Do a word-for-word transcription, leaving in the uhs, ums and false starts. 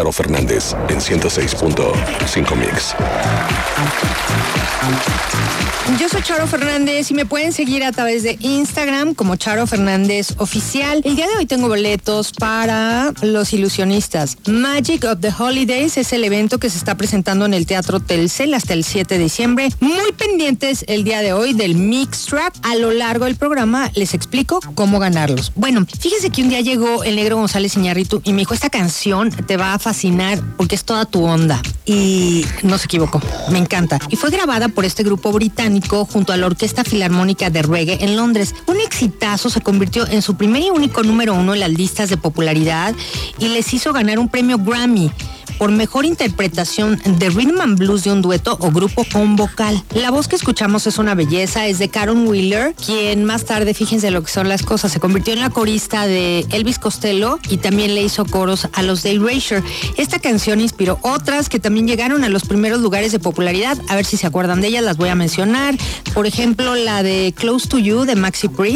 Charo Fernández en ciento seis punto cinco Mix. Yo soy Charo Fernández y me pueden seguir a través de Instagram como Charo Fernández Oficial. El día de hoy tengo boletos para Los Ilusionistas. Magic of the Holidays es el evento que se está presentando en el Teatro Telcel hasta el siete de diciembre. Muy pendientes el día de hoy del Mix Track. A lo largo del programa les explico cómo ganarlos. Bueno, fíjese que un día llegó el Negro González Iñárritu y me dijo, esta canción te va a fascinar porque es toda tu onda. Y no se equivocó, me encanta. Y fue grabada por este grupo británico junto a la Orquesta Filarmónica de Reggae en Londres. Un exitazo, se convirtió en su primer y único número uno en las listas de popularidad y les hizo ganar un premio Grammy por mejor interpretación de rhythm and blues de un dueto o grupo con vocal. La voz que escuchamos es una belleza, es de Karen Wheeler, quien más tarde, fíjense lo que son las cosas, se convirtió en la corista de Elvis Costello y también le hizo coros a los de Erasure. Esta canción inspiró otras que también llegaron a los primeros lugares de popularidad. A ver si se acuerdan de ellas, las voy a mencionar. Por ejemplo, la de Close to You de Maxi Priest.